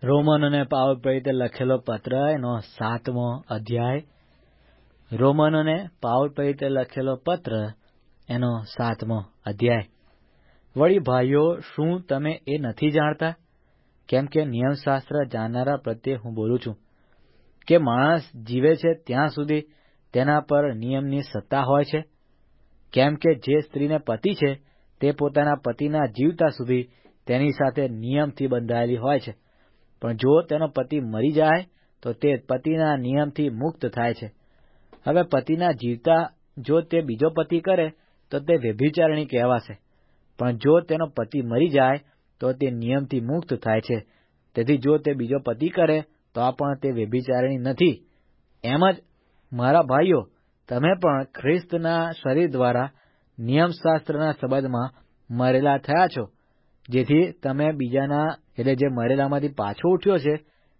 રોમનોને પાવલ પ્રેરિતે લખેલો પત્ર એનો 7મો અધ્યાય. રોમનોને પાવલ પ્રેરિતે લખેલો પત્ર એનો 7મો અધ્યાય. વળી ભાઈઓ, શું તમે એ નથી જાણતા? કેમ કે નિયમશાસ્ત્ર જાણનારા પ્રત્યે હું બોલું છું કે માણસ જીવે છે ત્યાં સુધી તેના પર નિયમની સત્તા હોય છે. કેમ કે જે સ્ત્રીને પતિ છે તે પોતાના પતિના જીવતા સુધી તેની સાથે નિયમથી બંધાયેલી હોય છે. પણ જો તેનો પતિ મરી જાય તો તે પતિના નિયમથી મુક્ત થાય છે. હવે પતિના જીવતા જો તે બીજો પતિ કરે તો તે વ્યભિચારિણી કહેવાશે. પણ જો તેનો પતિ મરી જાય તો તે નિયમથી મુક્ત થાય છે. તેથી જો તે બીજો પતિ કરે તો પણ તે વ્યભિચારિણી નથી. એમ જ મારા ભાઈઓ, તમે પણ ખ્રિસ્તના શરીર દ્વારા નિયમશાસ્ત્રના સંબંધમાં મરેલા થયા છો, જેથી તમે બીજાના એટલે જે મરેલામાંથી પાછો ઉઠ્યો છે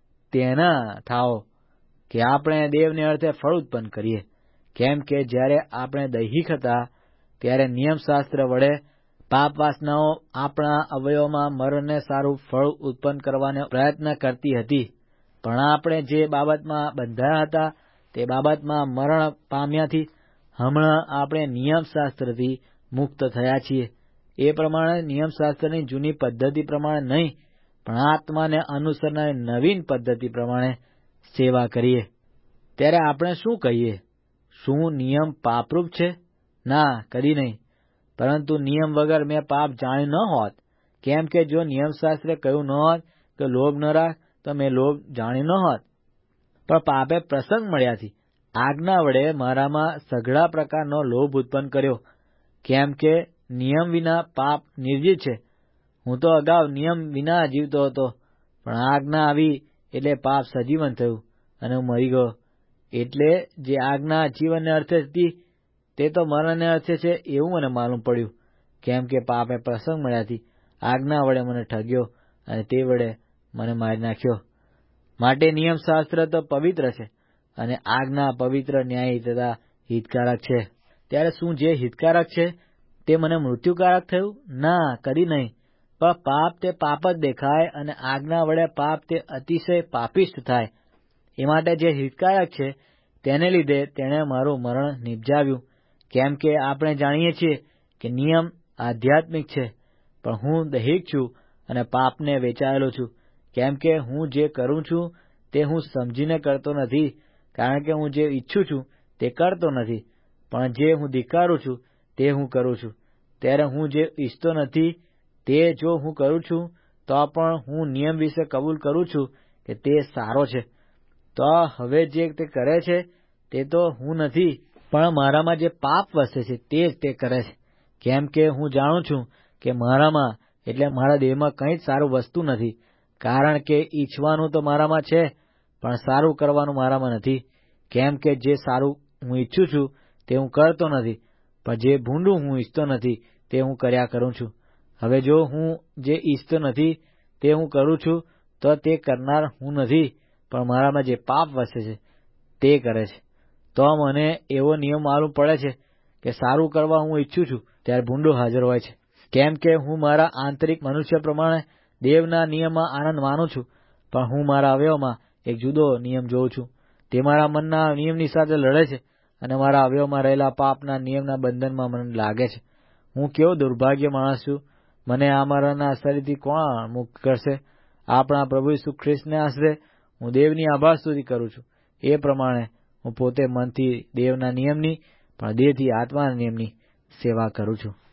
તેના થાઓ કે આપણે દેવને અર્થે ફળ ઉત્પન્ન કરીએ. કેમ કે જ્યારે આપણે દૈહિક હતા ત્યારે નિયમશાસ્ત્ર વડે પાપ વાસનાઓ આપણા અવયવોમાં મરણને સારું ફળ ઉત્પન્ન કરવાનો પ્રયત્ન કરતી હતી. પણ આપણે જે બાબતમાં બંધાયા હતા તે બાબતમાં મરણ પામ્યાથી હમણાં આપણે નિયમશાસ્ત્રથી મુક્ત થયા છીએ. એ પ્રમાણે નિયમશાસ્ત્રની જૂની પદ્ધતિ પ્રમાણે નહીં, પણ આત્માને અનુસરનારી નવીન પદ્ધતિ પ્રમાણે સેવા કરીએ. ત્યારે આપણે શું કહીએ? શું નિયમ પાપરૂપ છે? ના, કદી નહીં. પરંતુ નિયમ વગર મેં પાપ જાણ્યું ન હોત. કેમ કે જો નિયમશાસ્ત્રે કહ્યું ન હોત કે લોભ ન રાખ, તો મેં લોભ જાણ્યું ન હોત. પણ પાપે પ્રસંગ મળ્યાથી આજ્ઞા વડે મારામાં સઘળા પ્રકારનો લોભ ઉત્પન્ન કર્યો. કેમ કે નિયમ વિના પાપ નિર્જીવ છે. હું તો અગાઉ નિયમ વિના જીવતો હતો, પણ આજ્ઞા આવી એટલે પાપ સજીવન થયું અને હું મરી ગયો. એટલે જે આજ્ઞા જીવનને અર્થે હતી તે તો મરણને અર્થે છે એવું મને માલુમ પડ્યું. કેમ કે પાપે પ્રસંગ મળ્યાથી આજ્ઞા વડે મને ઠગ્યો અને તે વડે મને મારી નાખ્યો. માટે નિયમશાસ્ત્ર તો પવિત્ર છે અને આજ્ઞા પવિત્ર, ન્યાયી તથા હિતકારક છે. ત્યારે શું જે હિતકારક છે તે મને મૃત્યુકારક થયું? ના, કદી નહીં. પણ પાપ તે પાપ જ દેખાય અને આજ્ઞા વડે પાપ તે અતિશય પાપિષ્ઠ થાય. એ માટે જે હિતકારક છે તેને લીધે તેણે મારું મરણ નિપજાવ્યું. કેમ કે આપણે જાણીએ છીએ કે નિયમ આધ્યાત્મિક છે, પણ હું દૈહિક છું અને પાપને વેચાયેલો છું. કેમ કે હું જે કરું છું તે હું સમજીને કરતો નથી, કારણ કે હું જે ઈચ્છું છું તે કરતો નથી, પણ જે હું ધિક્કારું છું તે હું કરું છું. ત્યારે હું જે ઈચ્છતો નથી તે જો હું કરું છું તો પણ હું નિયમ વિશે કબૂલ કરું છું કે તે સારો છે. તો હવે જે તે કરે છે તે તો હું નથી, પણ મારામાં જે પાપ વસે છે તે જ તે કરે છે. કેમ કે હું જાણું છું કે મારામાં એટલે મારા દેહમાં કંઈ જ સારું વસ્તુ નથી. કારણ કે ઈચ્છવાનું તો મારામાં છે, પણ સારું કરવાનું મારામાં નથી. કેમ કે જે સારું હું ઈચ્છું છું તે હું કરતો નથી, પણ જે ભૂંડું હું ઈચ્છતો નથી તે હું કર્યા કરું છું. હવે જો હું જે ઈચ્છતો નથી તે હું કરું છું તો તે કરનાર હું નથી, પણ મારામાં જે પાપ વસે છે તે કરે છે. તો મને એવો નિયમ માલુમ પડે છે કે સારું કરવા હું ઈચ્છું છું ત્યારે ભૂંડો હાજર હોય છે. કેમ કે હું મારા આંતરિક મનુષ્ય પ્રમાણે દેવના નિયમમાં આનંદ માનું છું, પણ હું મારા અવયવમાં એક જુદો નિયમ જોઉં છું. તે મારા મનના નિયમની સાથે લડે છે અને મારા અવયવમાં રહેલા પાપના નિયમના બંધનમાં મને લાગે છે. હું કેવો દુર્ભાગ્ય માણસ છું! મને આ મરણના શરીરથી કોણ મુક્ત કરશે? આપણા પ્રભુ ઈસુ ખ્રિસ્તને આશરે હું દેવની આભાર સ્તુતિ કરું છું. એ પ્રમાણે હું પોતે મનથી દેવના નિયમની, પણ દેહથી આત્માના નિયમની સેવા કરું છું.